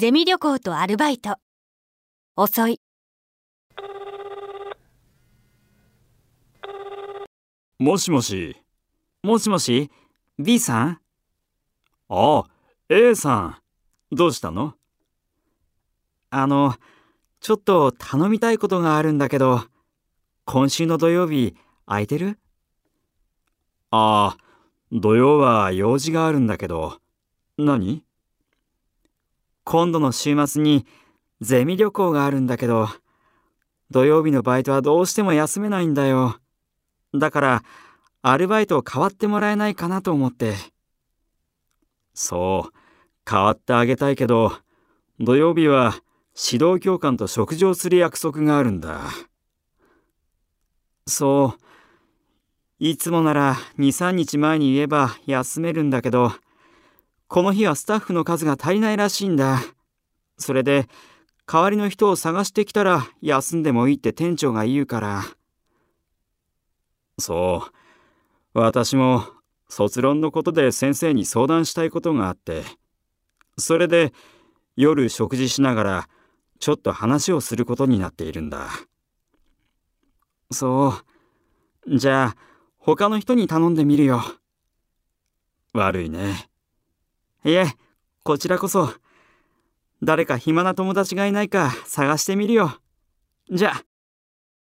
ゼミ旅行とアルバイト。遅い。 もしもし。 もしもし、B さん？ ああ、A さん。どうしたの？ ちょっと頼みたいことがあるんだけど、今週の土曜日空いてる？ ああ、土曜は用事があるんだけど。何？ 今度の週末にゼミ旅行があるんだけど、土曜日のバイトはどうしても休めないんだよ。だから、アルバイトを代わってもらえないかなと思って。 そう、代わってあげたいけど、土曜日は指導教官と食事をする約束があるんだ。 そう。いつもなら2、3日前に言えば休めるんだけど、この日はスタッフの数が足りないらしいんだ。それで、代わりの人を探してきたら休んでもいいって店長が言うから。 そう、私も卒論のことで先生に相談したいことがあって、それで夜食事しながらちょっと話をすることになっているんだ。 そう。じゃあ、他の人に頼んでみるよ。 悪いね。 いえ、こちらこそ。誰か暇な友達がいないか探してみるよ。じゃあ。